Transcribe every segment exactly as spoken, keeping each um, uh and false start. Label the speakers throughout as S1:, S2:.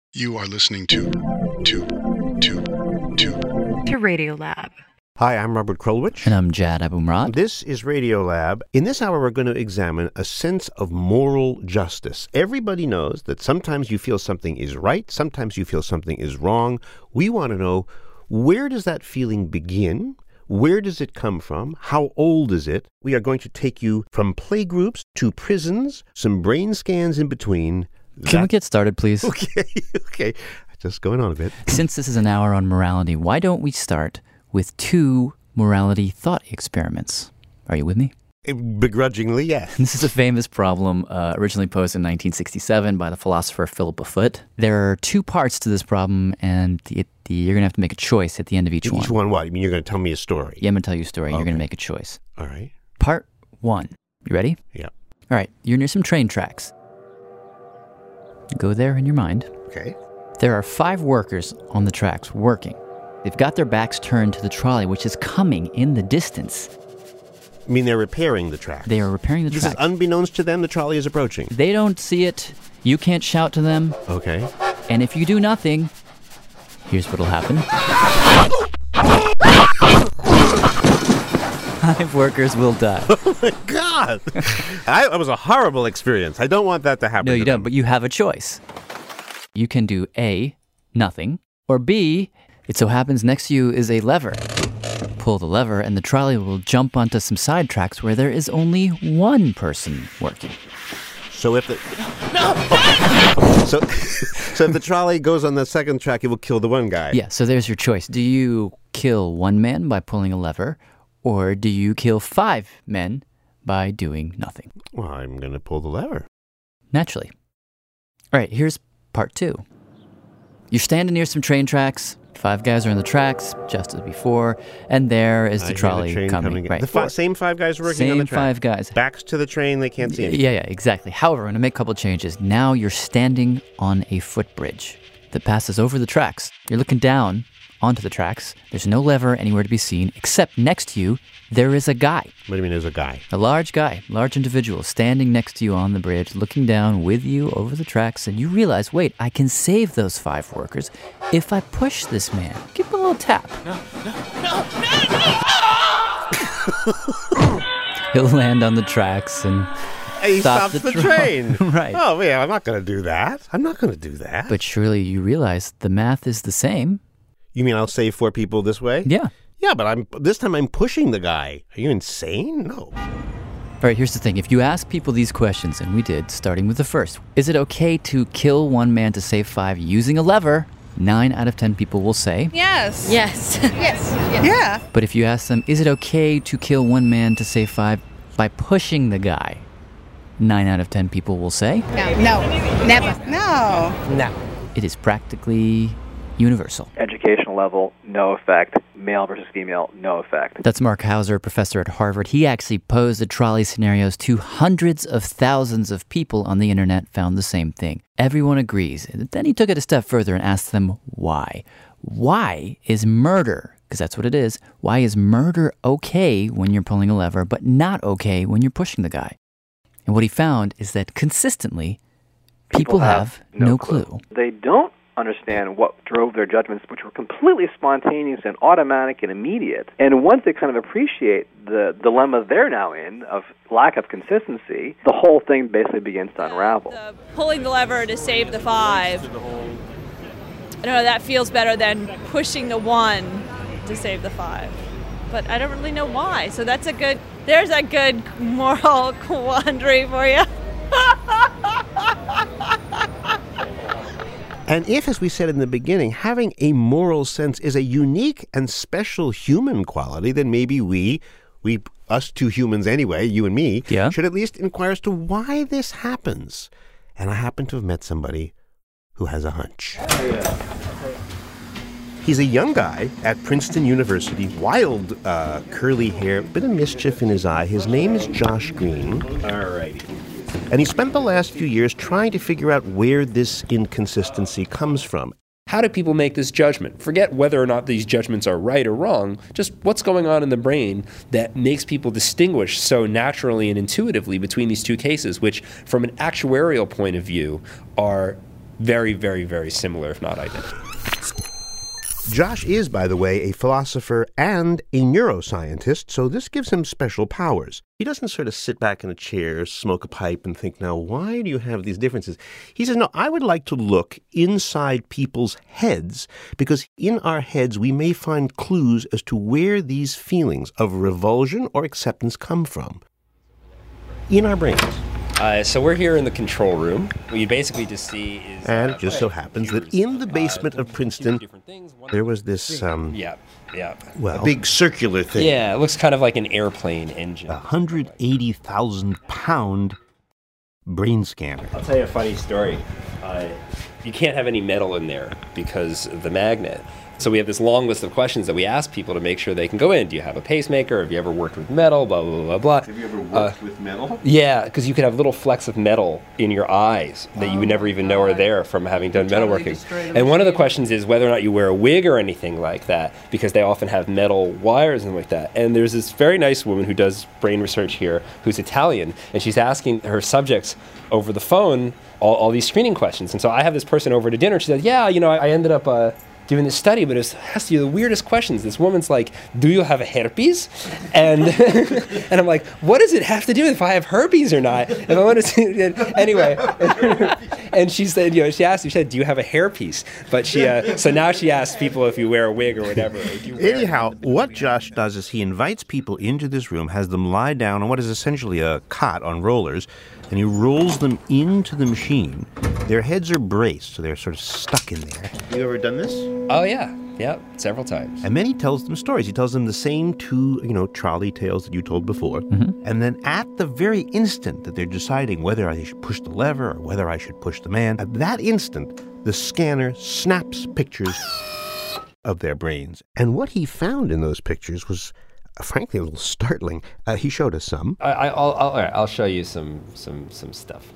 S1: You are listening to, to, to, to,
S2: to Radiolab.
S3: Hi, I'm Robert Krulwich.
S4: And I'm Jad Abumrad.
S3: This is Radiolab. In this hour, we're going to examine a sense of moral justice. Everybody knows that sometimes you feel something is right, sometimes you feel something is wrong. We want to know, where does that feeling begin? Where does it come from? How old is it? We are going to take you from playgroups to prisons, some brain scans in between.
S4: Can that... we get started, please?
S3: Okay, okay. Just going on a bit.
S4: Since this is an hour on morality, why don't we start with two morality thought experiments? Are you with me?
S3: Begrudgingly, yes.
S4: This is a famous problem uh, originally posed in nineteen sixty-seven by the philosopher Philippa Foot. There are two parts to this problem, and the, the, you're going to have to make a choice at the end of each, each one.
S3: Each one what? You mean you're going to tell me a story?
S4: Yeah, I'm going to tell you a story. Okay. You're going to make a choice.
S3: All right.
S4: Part one. You ready?
S3: Yeah.
S4: All right. You're near some train tracks. Go there in your mind.
S3: Okay.
S4: There are five workers on the tracks working. They've got their backs turned to the trolley, which is coming in the distance.
S3: You mean they're repairing the tracks?
S4: They are repairing the
S3: this
S4: tracks.
S3: This is unbeknownst to them, the trolley is approaching.
S4: They don't see it. You can't shout to them.
S3: Okay.
S4: And if you do nothing, here's what'll happen. Five workers will die.
S3: Oh my God! I, that was a horrible experience. I don't want that to happen.
S4: No, you
S3: to
S4: don't,
S3: them.
S4: but you have a choice. You can do A, nothing, or B, it so happens next to you is a lever. Pull the lever and the trolley will jump onto some side tracks where there is only one person working.
S3: So if the no, no! so so if the trolley goes on the second track, it will kill the one guy.
S4: Yeah. So there's your choice. Do you kill one man by pulling a lever, or do you kill five men by doing nothing?
S3: Well, I'm going to pull the lever.
S4: Naturally. All right. Here's part two. You're standing near some train tracks. Five guys are on the tracks, just as before, and there is the
S3: I
S4: trolley
S3: the train
S4: coming.
S3: coming
S4: Right.
S3: The fi- same five guys working
S4: same
S3: on the track.
S4: Same five guys.
S3: Backs to the train, they can't see anything.
S4: Yeah, yeah, exactly. However, I'm going to make a couple changes. Now you're standing on a footbridge that passes over the tracks. You're looking down onto the tracks. There's no lever anywhere to be seen, except next to you, there is a guy.
S3: What do you mean there's a guy?
S4: A large guy, large individual, standing next to you on the bridge, looking down with you over the tracks, and you realize, wait, I can save those five workers if I push this man. Give him a little tap.
S3: No, no, no, no, no!
S4: He'll land on the tracks and
S3: he
S4: stop
S3: stops
S4: the,
S3: the
S4: tra-
S3: train.
S4: Right.
S3: Oh, yeah, I'm not going to do that. I'm not going to do that.
S4: But surely you realize the math is the same.
S3: You mean I'll save four people this way?
S4: Yeah.
S3: Yeah, but I'm this time I'm pushing the guy. Are you insane? No.
S4: All right, here's the thing. If you ask people these questions, and we did, starting with the first, is it okay to kill one man to save five using a lever? Nine out of ten people will say
S2: Yes.
S5: Yes.
S2: yes. yes. Yeah.
S4: But if you ask them, is it okay to kill one man to save five by pushing the guy? Nine out of ten people will say
S2: No. No. Never. No.
S3: No.
S4: It is practically universal.
S6: Educational level, no effect. Male versus female, no effect.
S4: That's Mark Hauser, professor at Harvard. He actually posed the trolley scenarios to hundreds of thousands of people on the internet, found the same thing. Everyone agrees. Then he took it a step further and asked them why. Why is murder, because that's what it is, why is murder okay when you're pulling a lever, but not okay when you're pushing the guy? And what he found is that consistently, people, people have, have no, no clue. clue.
S6: They don't understand what drove their judgments, which were completely spontaneous and automatic and immediate. And once they kind of appreciate the dilemma they're now in of lack of consistency, the whole thing basically begins to unravel.
S7: The pulling the lever to save the five, I don't know, that feels better than pushing the one to save the five. But I don't really know why. So that's a good, there's a good moral quandary for you.
S3: And if, as we said in the beginning, having a moral sense is a unique and special human quality, then maybe we, we, us two humans anyway, you and me,
S4: yeah.
S3: should at least inquire as to why this happens. And I happen to have met somebody who has a hunch. He's a young guy at Princeton University, wild uh, curly hair, bit of mischief in his eye. His name is Josh Green.
S8: All righty.
S3: And he spent the last few years trying to figure out where this inconsistency comes from.
S8: How do people make this judgment? Forget whether or not these judgments are right or wrong, just what's going on in the brain that makes people distinguish so naturally and intuitively between these two cases, which from an actuarial point of view are very, very, very similar, if not identical.
S3: Josh is, by the way, a philosopher and a neuroscientist, so this gives him special powers. He doesn't sort of sit back in a chair, smoke a pipe, and think, now, why do you have these differences? He says, no, I would like to look inside people's heads, because in our heads we may find clues as to where these feelings of revulsion or acceptance come from. In our brains.
S8: Uh, so we're here in the control room. What you basically just see is...
S3: And
S8: uh,
S3: it just so happens that in the basement of Princeton, there was this, um,
S8: Yeah, yeah.
S3: well, a big circular thing.
S8: Yeah, it looks kind of like an airplane engine.
S3: A one hundred eighty thousand pound brain scanner.
S8: I'll tell you a funny story. Uh, you can't have any metal in there because of the magnet. So we have this long list of questions that we ask people to make sure they can go in. Do you have a pacemaker? Have you ever worked with metal? Blah, blah, blah, blah.
S3: Have you ever worked uh, with metal?
S8: Yeah, because you could have little flecks of metal in your eyes that oh, you would never even know are there from having done totally metalworking. And one of the questions is whether or not you wear a wig or anything like that, because they often have metal wires and like that. And there's this very nice woman who does brain research here who's Italian, and she's asking her subjects over the phone all, all these screening questions. And so I have this person over to dinner. She said, yeah, you know, I, I ended up... Uh, doing this study, but it has to be the weirdest questions. This woman's like, do you have a herpes? And and I'm like, what does it have to do with if I have herpes or not? If I want to, anyway. And she said, you know, she asked me, she said, do you have a hairpiece? But she, uh, so now she asks people if you wear a wig or whatever. Or do you wear
S3: Anyhow, what Josh does is he invites people into this room, has them lie down on what is essentially a cot on rollers, and he rolls them into the machine. Their heads are braced, so they're sort of stuck in there. You ever done this?
S8: Oh, yeah. Yeah, several times.
S3: And then he tells them stories. He tells them the same two, you know, trolley tales that you told before.
S4: Mm-hmm.
S3: And then at the very instant that they're deciding whether I should push the lever or whether I should push the man, at that instant, the scanner snaps pictures of their brains. And what he found in those pictures was, uh, frankly, a little startling. Uh, he showed us some.
S8: I, I, I'll, I'll, all right, I'll show you some, some, some stuff.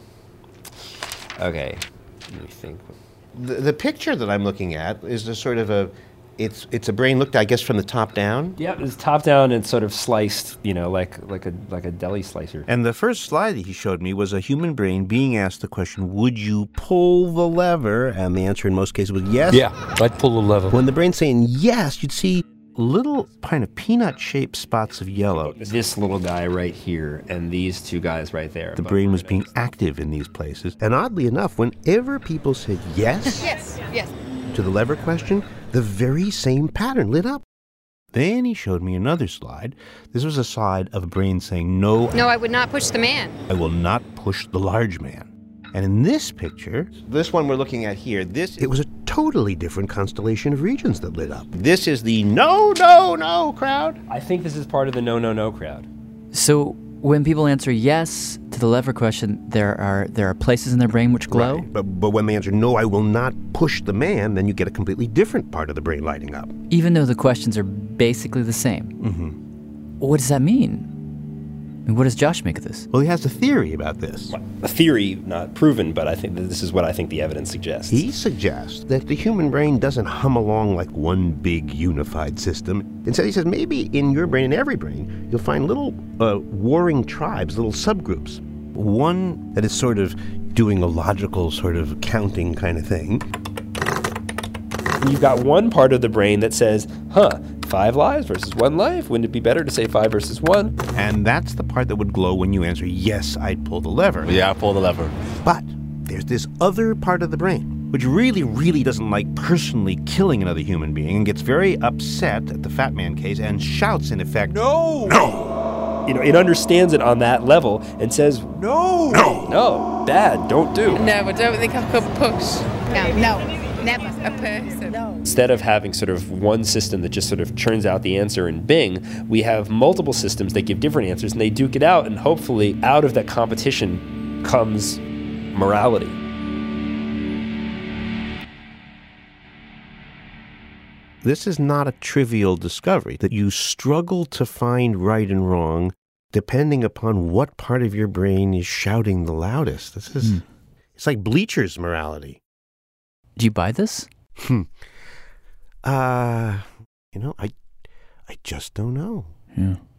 S8: Okay, let me think.
S3: The, the picture that I'm looking at is a sort of a, it's it's a brain looked, I guess, from the top down.
S8: Yeah, it's top down and sort of sliced, you know, like like a like a deli slicer.
S3: And the first slide that he showed me was a human brain being asked the question, would you pull the lever? And the answer in most cases was yes.
S5: Yeah, I'd pull the lever.
S3: When the brain's saying yes, you'd see little kind of peanut-shaped spots of yellow.
S8: This little guy right here and these two guys right there.
S3: The brain was being active in these places. And oddly enough, whenever people said yes,
S2: Yes, yes.
S3: to the lever question, the very same pattern lit up. Then he showed me another slide. This was a slide of a brain saying, no,
S9: No, I would not push the man.
S3: I will not push the large man. And in this picture, this one we're looking at here, this it was a totally different constellation of regions that lit up. This is the no, no, no crowd.
S8: I think this is part of the no, no, no crowd.
S4: So when people answer yes to the lever question, there are there are places in their brain which glow?
S3: Right. But, but when they answer no, I will not push the man, then you get a completely different part of the brain lighting up.
S4: Even though the questions are basically the same.
S3: Mm-hmm.
S4: What does that mean? I mean, what does Josh make of this?
S3: Well, he has a theory about this.
S8: A theory, not proven, but I think that this is what I think the evidence suggests.
S3: He suggests that the human brain doesn't hum along like one big unified system. Instead, he says maybe in your brain, in every brain, you'll find little uh, warring tribes, little subgroups. One that is sort of doing a logical sort of counting kind of thing.
S8: You've got one part of the brain that says, huh, five lives versus one life? Wouldn't it be better to say five versus one?
S3: And that's the part that would glow when you answer, yes, I'd pull the lever.
S5: Yeah, I'll pull the lever.
S3: But there's this other part of the brain, which really, really doesn't like personally killing another human being and gets very upset at the fat man case and shouts, in effect,
S5: No!
S3: No!
S8: You know, it understands it on that level and says,
S5: No!
S3: No!
S8: no, bad, don't do.
S2: No, I don't think I could push. No, no, never.
S9: A person.
S2: No.
S8: Instead of having sort of one system that just sort of churns out the answer in Bing, we have multiple systems that give different answers, and they duke it out, and hopefully out of that competition comes morality.
S3: This is not a trivial discovery, that you struggle to find right and wrong depending upon what part of your brain is shouting the loudest. This is, mm. It's like Bleacher's morality.
S4: Do you buy this?
S3: Hmm. Uh, you know, I, I just don't know.
S4: Yeah.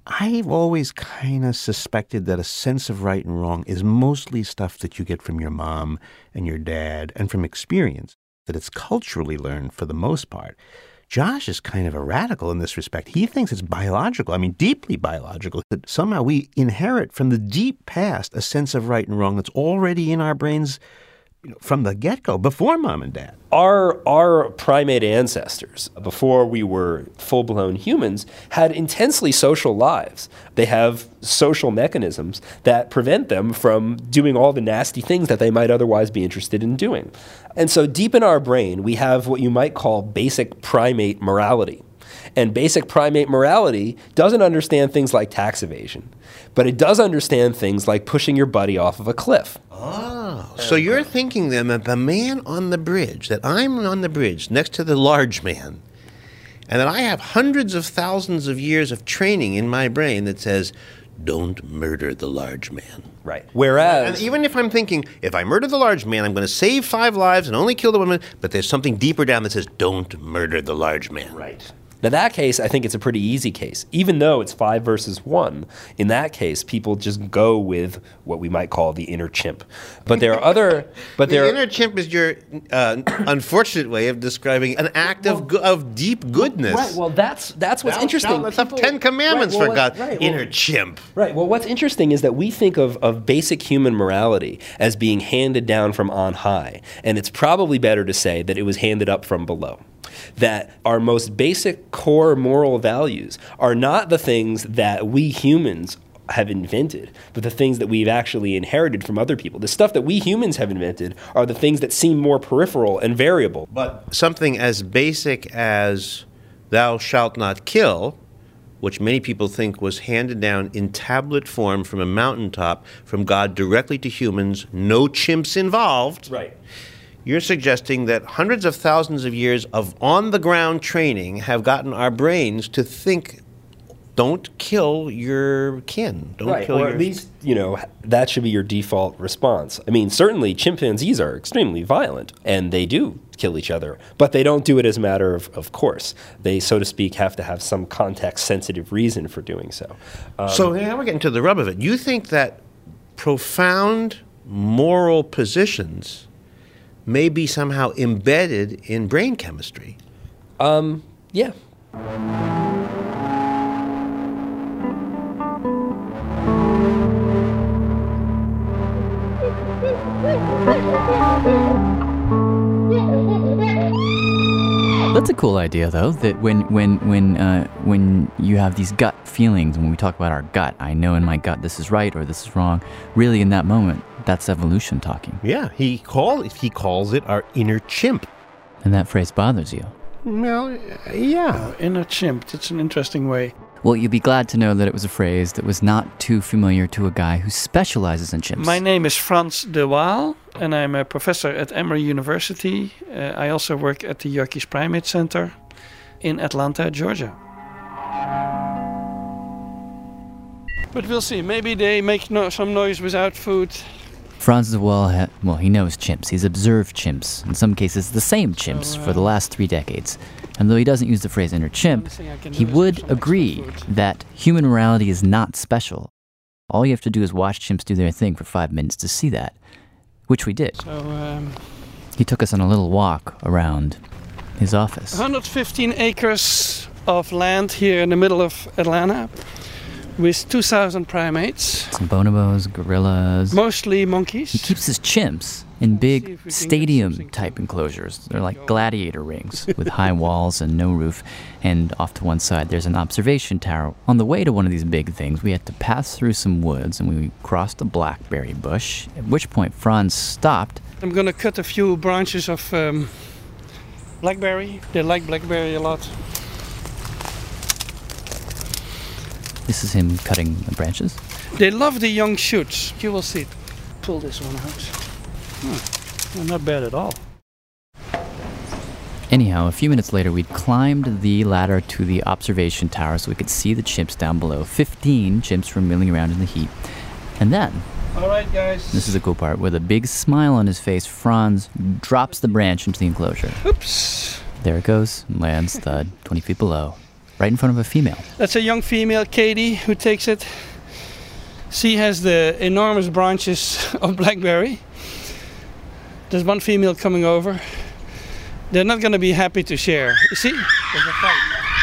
S3: I've always kind of suspected that a sense of right and wrong is mostly stuff that you get from your mom and your dad and from experience, that it's culturally learned for the most part. Josh is kind of a radical in this respect. He thinks it's biological, I mean, deeply biological, that somehow we inherit from the deep past a sense of right and wrong that's already in our brains, you know, from the get-go, before mom and dad.
S8: Our our primate ancestors, before we were full-blown humans, had intensely social lives. They have social mechanisms that prevent them from doing all the nasty things that they might otherwise be interested in doing. And so deep in our brain, we have what you might call basic primate morality. And basic primate morality doesn't understand things like tax evasion, but it does understand things like pushing your buddy off of a cliff.
S3: Oh, so you're thinking then that the man on the bridge, that I'm on the bridge next to the large man, and that I have hundreds of thousands of years of training in my brain that says, don't murder the large man.
S8: Right. Whereas...
S3: And even if I'm thinking, if I murder the large man, I'm going to save five lives and only kill the woman, but there's something deeper down that says, don't murder the large man.
S8: Right. Now, that case, I think it's a pretty easy case. Even though it's five versus one, in that case, people just go with what we might call the inner chimp. But there are other... But
S3: the
S8: there
S3: inner
S8: are,
S3: chimp is your uh, unfortunate way of describing an act
S8: well,
S3: of, go- of deep goodness.
S8: Right, well, that's that's what's
S3: Thou
S8: interesting.
S3: shalt- That's the Ten Commandments,
S8: right, well,
S3: for God.
S8: right, well,
S3: inner chimp.
S8: Right, well, what's interesting is that we think of, of basic human morality as being handed down from on high. And it's probably better to say that it was handed up from below. That our most basic core moral values are not the things that we humans have invented, but the things that we've actually inherited from other people. The stuff that we humans have invented are the things that seem more peripheral and variable.
S3: But something as basic as thou shalt not kill, which many people think was handed down in tablet form from a mountaintop from God directly to humans, no chimps involved.
S8: Right.
S3: You're suggesting that hundreds of thousands of years of on-the-ground training have gotten our brains to think, don't kill your kin. Don't
S8: right,
S3: kill
S8: or
S3: your...
S8: at least, you know, that should be your default response. I mean, certainly chimpanzees are extremely violent, and they do kill each other, but they don't do it as a matter of, of course. They, so to speak, have to have some context-sensitive reason for doing so. Um,
S3: so now we're getting to the rub of it. You think that profound moral positions may be somehow embedded in brain chemistry.
S8: Um, yeah.
S4: That's a cool idea, though, that when when when uh, when you have these gut feelings, when we talk about our gut, I know in my gut this is right or this is wrong, really in that moment, that's evolution talking.
S3: Yeah, he call he calls it our inner chimp.
S4: And that phrase bothers you.
S3: Well, yeah.
S10: Oh, inner chimp, that's an interesting way.
S4: Well, you'd be glad to know that it was a phrase that was not too familiar to a guy who specializes in chimps.
S10: My name is Frans de Waal, and I'm a professor at Emory University. Uh, I also work at the Yerkes Primate Center in Atlanta, Georgia. But we'll see. Maybe they make no- some noise without food.
S4: Frans de Waal, ha- well, he knows chimps. He's observed chimps, in some cases the same chimps,
S10: So, uh,
S4: for the last three decades. And though he doesn't use the phrase inner chimp, he would agree that human morality is not special. All you have to do is watch chimps do their thing for five minutes to see that, which we did.
S10: So, um,
S4: He took us on a little walk around his office.
S10: one hundred fifteen acres of land here in the middle of Atlanta with two thousand primates.
S4: Some bonobos, gorillas.
S10: Mostly monkeys.
S4: He keeps his chimps in
S10: see
S4: big
S10: if we can get
S4: stadium-type enclosures. They're like gladiator rings with high walls and no roof. And off to one side, there's an observation tower. On the way to one of these big things, we had to pass through some woods, and we crossed a blackberry bush, at which point Frans stopped.
S10: I'm going to cut a few branches of um, blackberry. They like blackberry a lot.
S4: This is him cutting the branches.
S10: They love the young shoots. You will see. Pull this one out. Hmm. Not bad at all.
S4: Anyhow, a few minutes later, we'd climbed the ladder to the observation tower so we could see the chimps down below. Fifteen chimps were milling around in the heat. And then,
S10: all right, guys.
S4: this is the cool part, with a big smile on his face, Frans drops the branch into the enclosure.
S10: Oops.
S4: There it goes, lands thud, twenty feet below. right in front of a female.
S10: That's a young female, Katie, who takes it. She has the enormous branches of blackberry. There's one female coming over. They're not going to be happy to share. You see? There's a fight.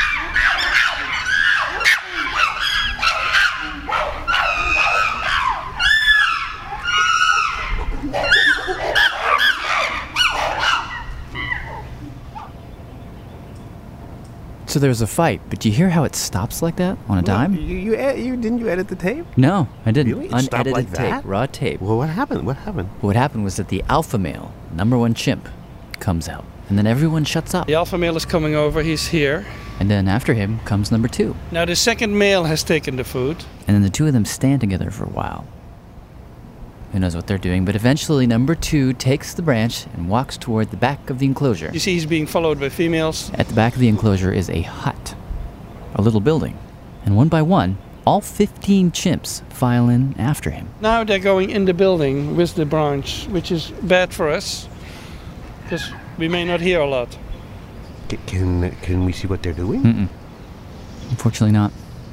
S4: So there's a fight, but do you hear how it stops like that on a dime?
S3: You, you, ed- you didn't you edit the tape?
S4: No, I didn't.
S3: Really? It stopped
S4: Unedited
S3: like
S4: tape,
S3: that?
S4: raw tape.
S3: Well, what happened? What happened?
S4: What happened was that the alpha male, number one chimp, comes out, and then everyone shuts up.
S10: The alpha male is coming over. He's here.
S4: And then after him comes number two.
S10: Now the second male has taken the food.
S4: And then the two of them stand together for a while. Who knows what they're doing, but eventually number two takes the branch and walks toward the back of the enclosure.
S10: You see he's being followed by females.
S4: At the back of the enclosure is a hut, a little building. And one by one, all fifteen chimps file in after him.
S10: Now they're going in the building with the branch, which is bad for us, because we may not hear a lot.
S3: C- Can can we see what they're doing?
S4: Mm-mm. Unfortunately not.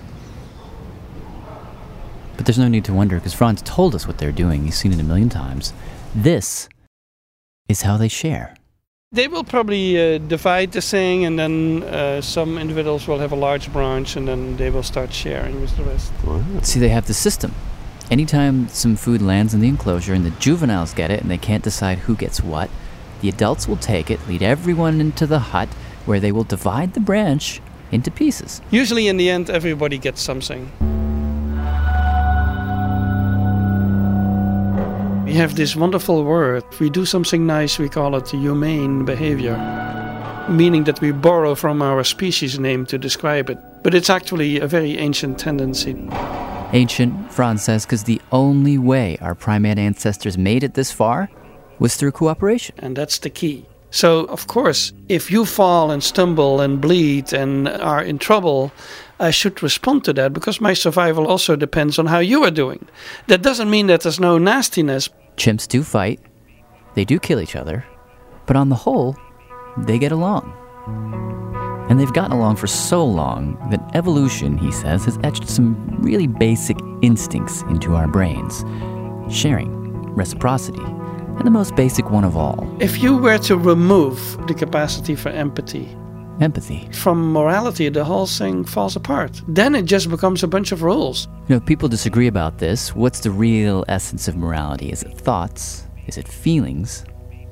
S4: But there's no need to wonder, because Franz told us what they're doing. He's seen it a million times. This is how they share.
S10: They will probably uh, divide the thing, and then uh, some individuals will have a large branch, and then they will start sharing with the rest.
S3: Wow.
S4: See, they have the system. Anytime some food lands in the enclosure and the juveniles get it and they can't decide who gets what, the adults will take it, lead everyone into the hut, where they will divide the branch into pieces.
S10: Usually in the end, everybody gets something. We have this wonderful word. If we do something nice, we call it humane behavior, meaning that we borrow from our species name to describe it. But it's actually a very ancient tendency.
S4: Ancient, Franz says, because the only way our primate ancestors made it this far was through cooperation.
S10: And that's the key. So, of course, if you fall and stumble and bleed and are in trouble, I should respond to that, because my survival also depends on how you are doing. That doesn't mean that there's no nastiness.
S4: Chimps do fight, they do kill each other, but on the whole, they get along. And they've gotten along for so long that evolution, he says, has etched some really basic instincts into our brains. Sharing, reciprocity, and the most basic one of all.
S10: If you were to remove the capacity for empathy,
S4: empathy,
S10: from morality, the whole thing falls apart. Then it just becomes a bunch of rules.
S4: You know, people disagree about this. What's the real essence of morality? Is it thoughts? Is it feelings?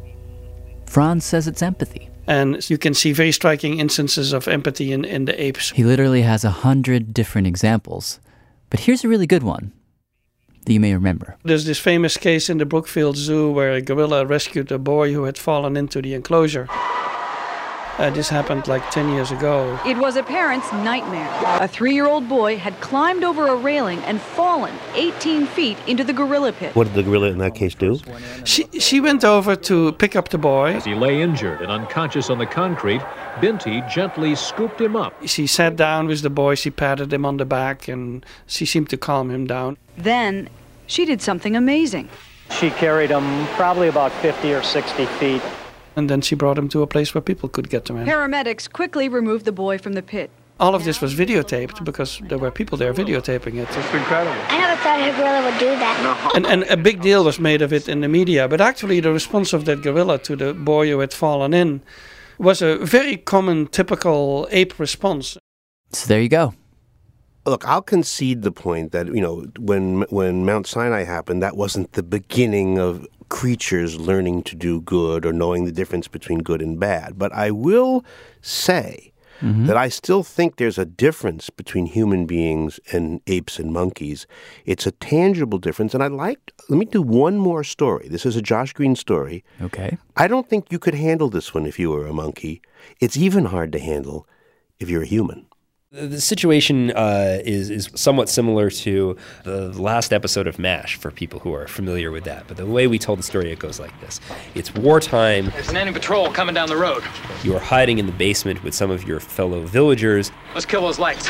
S4: Franz says it's empathy.
S10: And you can see very striking instances of empathy in, in the apes.
S4: He literally has a hundred different examples. But here's a really good one that you may remember.
S10: There's this famous case in the Brookfield Zoo where a gorilla rescued a boy who had fallen into the enclosure. Uh, this happened like ten years ago.
S11: It was a parent's nightmare. A three-year-old boy had climbed over a railing and fallen eighteen feet into the gorilla pit.
S3: What did the gorilla in that case do?
S10: She, she went over to pick up the boy.
S12: As he lay injured and unconscious on the concrete, Binti gently scooped him up.
S10: She sat down with the boy, she patted him on the back, and she seemed to calm him down.
S11: Then she did something amazing.
S13: She carried him probably about fifty or sixty feet.
S10: And then she brought him to a place where people could get to him.
S11: Paramedics quickly removed the boy from the pit.
S10: All of this was videotaped because there were people there videotaping it. It's incredible.
S14: I never thought a gorilla would do that.
S10: And, and a big deal was made of it in the media. But actually the response of that gorilla to the boy who had fallen in was a very common, typical ape response.
S4: So there you go.
S3: Look, I'll concede the point that, you know, when when Mount Sinai happened, that wasn't the beginning of creatures learning to do good or knowing the difference between good and bad. But I will say mm-hmm. that I still think there's a difference between human beings and apes and monkeys. It's a tangible difference. And I'd like, let me do one more story. This is a Josh Green story.
S4: Okay.
S3: I don't think you could handle this one if you were a monkey. It's even hard to handle if you're a human.
S8: The situation uh, is is somewhat similar to the last episode of MASH for people who are familiar with that. But the way we told the story, it goes like this. It's wartime.
S15: There's an enemy patrol coming down the road.
S8: You are hiding in the basement with some of your fellow villagers.
S15: Let's kill those lights.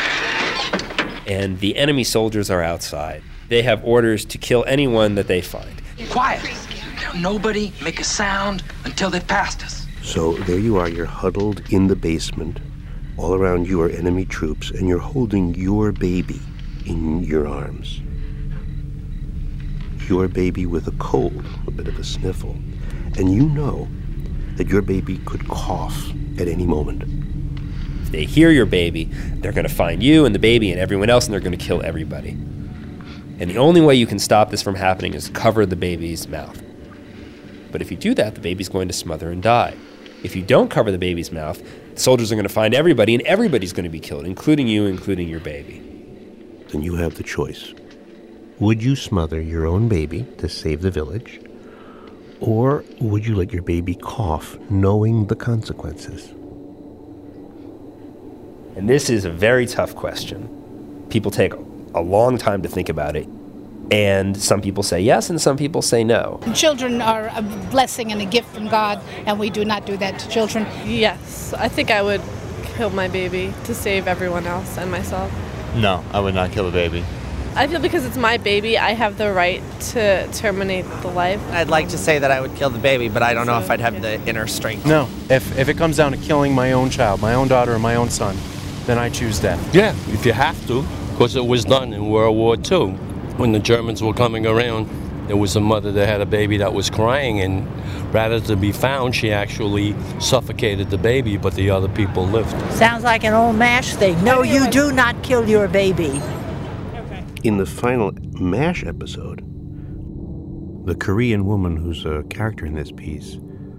S8: And the enemy soldiers are outside. They have orders to kill anyone that they find.
S15: Quiet. Nobody make a sound until they've passed us.
S3: So there you are, you're huddled in the basement. All around you are enemy troops, and you're holding your baby in your arms. Your baby with a cold, a bit of a sniffle, and you know that your baby could cough at any moment.
S8: If they hear your baby, they're going to find you and the baby and everyone else, and they're going to kill everybody. And the only way you can stop this from happening is cover the baby's mouth. But if you do that, the baby's going to smother and die. If you don't cover the baby's mouth, the soldiers are going to find everybody, and everybody's going to be killed, including you, including your baby.
S3: Then you have the choice. Would you smother your own baby to save the village? Or would you let your baby cough, knowing the consequences?
S8: And this is a very tough question. People take a long time to think about it. And some people say yes, and some people say no.
S2: Children are a blessing and a gift from God, and we do not do that to children.
S16: Yes, I think I would kill my baby to save everyone else and myself.
S5: No, I would not kill the baby.
S16: I feel because it's my baby, I have the right to terminate the life.
S17: I'd like to say that I would kill the baby, but I don't know if I'd have the inner strength.
S18: No, if, if it comes down to killing my own child, my own daughter or my own son, then I choose death.
S19: Yeah, if you have to, because it was done in World War Two. When the Germans were coming around, there was a mother that had a baby that was crying, and rather than be found, she actually suffocated the baby, but the other people lived.
S20: Sounds like an old MASH thing. No, you do not kill your baby.
S3: In the final MASH episode, the Korean woman who's a character in this piece,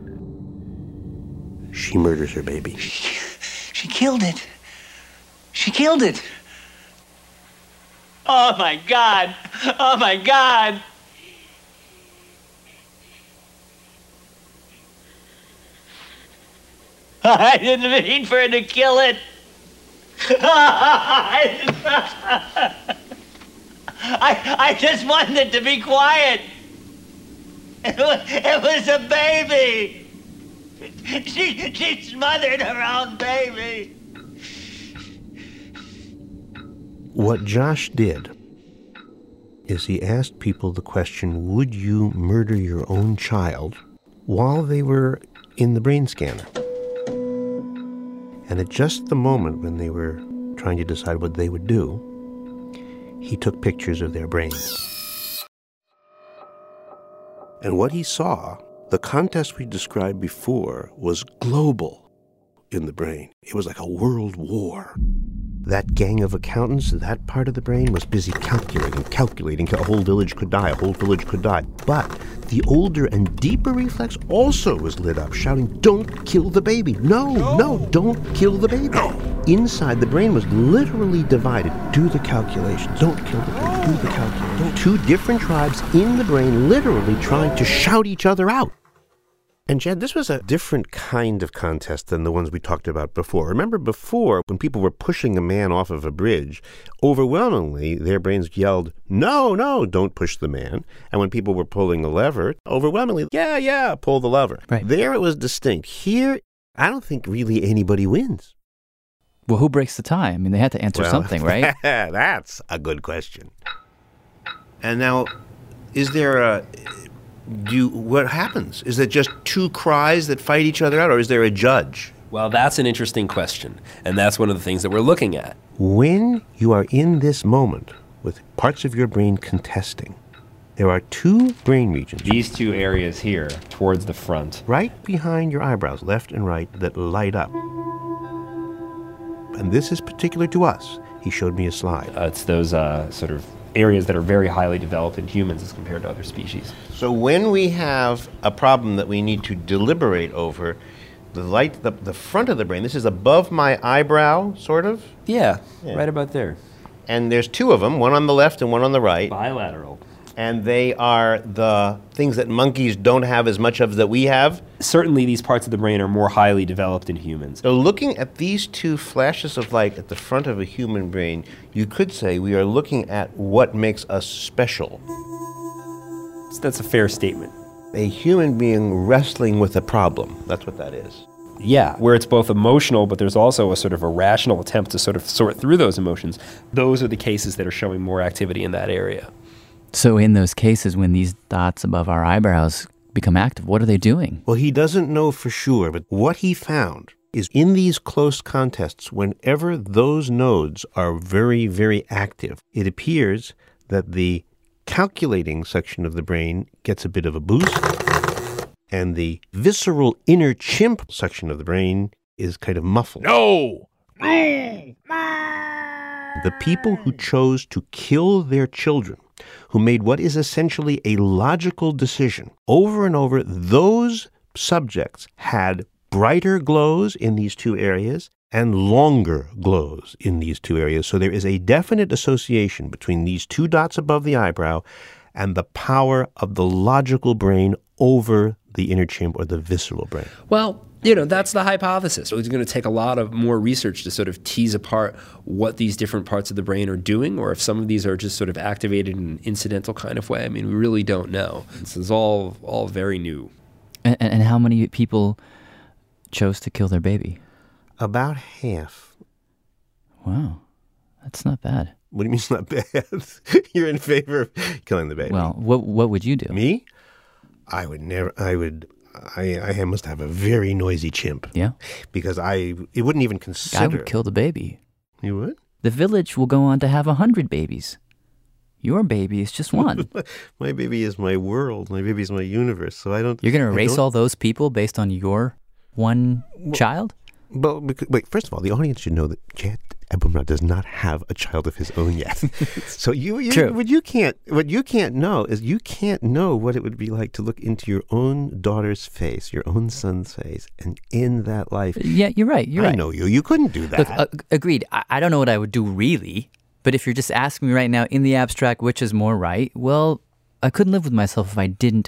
S3: she murders her baby.
S21: She killed it. She killed it. Oh, my God. Oh, my God. I didn't mean for her to kill it. I, I just wanted it to be quiet. It was, it was a baby. She, she smothered her own baby.
S3: What Josh did is he asked people the question, would you murder your own child while they were in the brain scanner? And at just the moment when they were trying to decide what they would do, he took pictures of their brains. And what he saw, the contest we described before, was global in the brain. It was like a world war. That gang of accountants, that part of the brain was busy calculating, calculating. A whole village could die, a whole village could die. But the older and deeper reflex also was lit up, shouting, don't kill the baby. No, no, no don't kill the baby. No. Inside the brain was literally divided. Do the calculations. Don't kill the baby. Do the calculations. Two different tribes in the brain literally trying to shout each other out. And Jed, this was a different kind of contest than the ones we talked about before. Remember before, when people were pushing a man off of a bridge, overwhelmingly their brains yelled, no, no, don't push the man. And when people were pulling a lever, overwhelmingly, yeah, yeah, pull the lever.
S4: Right.
S3: There it was distinct. Here, I don't think really anybody wins.
S4: Well, who breaks the tie? I mean, they had to answer
S3: well,
S4: something, right?
S3: That's a good question. And now, is there a... Do you, what happens? Is it just two cries that fight each other out, or is there a judge?
S8: Well, that's an interesting question, and that's one of the things that we're looking at.
S3: When you are in this moment with parts of your brain contesting, there are two brain regions.
S8: These two areas here, towards the front.
S3: Right behind your eyebrows, left and right, that light up. And this is particular to us. He showed me a slide.
S8: Uh, it's those uh, sort of areas that are very highly developed in humans as compared to other species.
S3: So when we have a problem that we need to deliberate over, the light, the, the front of the brain, this is above my eyebrow, sort of?
S8: Yeah, yeah, right about there.
S3: And there's two of them, one on the left and one on the right.
S8: Bilateral.
S3: And they are the things that monkeys don't have as much of that we have?
S8: Certainly these parts of the brain are more highly developed in humans.
S3: So looking at these two flashes of light at the front of a human brain, you could say we are looking at what makes us special.
S8: That's a fair statement.
S3: A human being wrestling with a problem. That's what that is.
S8: Yeah, where it's both emotional, but there's also a sort of a rational attempt to sort of sort through those emotions. Those are the cases that are showing more activity in that area.
S4: So in those cases, when these dots above our eyebrows become active, what are they doing?
S3: Well, he doesn't know for sure, but what he found is in these close contests, whenever those nodes are very, very active, it appears that the calculating section of the brain gets a bit of a boost, and the visceral inner chimp section of the brain is kind of muffled.
S1: No!
S3: The people who chose to kill their children, who made what is essentially a logical decision, over and over, those subjects had brighter glows in these two areas and longer glows in these two areas. So there is a definite association between these two dots above the eyebrow and the power of the logical brain over the inner chimp or the visceral brain.
S8: Well, you know, that's the hypothesis. So it's going to take a lot of more research to sort of tease apart what these different parts of the brain are doing, or if some of these are just sort of activated in an incidental kind of way. I mean, we really don't know. This is all all very new.
S4: And, and how many people chose to kill their baby?
S3: About half.
S4: Wow. That's not bad.
S3: What do you mean it's not bad? You're in favor of killing the baby.
S4: Well, what what would you do?
S3: Me? I would never, I would... I, I must have a very noisy chimp.
S4: Yeah?
S3: Because I it wouldn't even consider...
S4: I would kill the baby.
S3: You would?
S4: The village will go on to have a hundred babies. Your baby is just one.
S3: My baby is my world. My baby is my universe. So I don't...
S4: You're going to erase all those people based on your one well, child?
S3: Well, because, wait, first of all, the audience should know that J. Abumrad does not have a child of his own yet. So you, you
S4: True.
S3: what you can't what you can't know is you can't know what it would be like to look into your own daughter's face, your own son's face, and in that life.
S4: Yeah, you're right. You're
S3: I
S4: right.
S3: know you. You couldn't do that.
S4: Look, uh, agreed. I, I don't know what I would do really, but if you're just asking me right now in the abstract which is more right, well, I couldn't live with myself if I didn't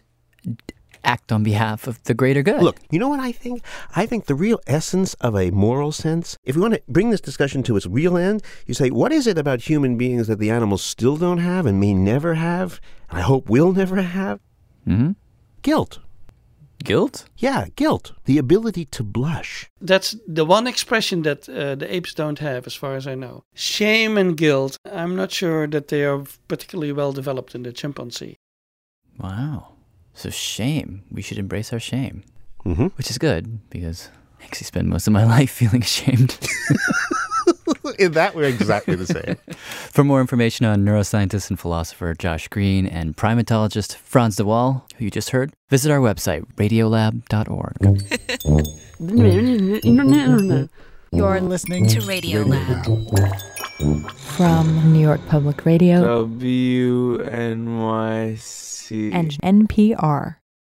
S4: act on behalf of the greater good.
S3: Look, you know what I think? I think the real essence of a moral sense, if we want to bring this discussion to its real end, you say, what is it about human beings that the animals still don't have and may never have, and I hope will never have?
S4: Mm-hmm.
S3: Guilt.
S4: Guilt?
S3: Yeah, guilt. The ability to blush.
S10: That's the one expression that uh, the apes don't have, as far as I know. Shame and guilt, I'm not sure that they are particularly well developed in the chimpanzee.
S4: Wow. So shame. We should embrace our shame.
S3: Mm-hmm.
S4: Which is good, because I actually spend most of my life feeling ashamed.
S3: In that, we're exactly the same.
S4: For more information on neuroscientist and philosopher Josh Green and primatologist Frans de Waal, who you just heard, visit our website, radiolab dot org.
S22: You're listening to Radiolab. From New York Public Radio
S1: W N Y C
S22: and N P R.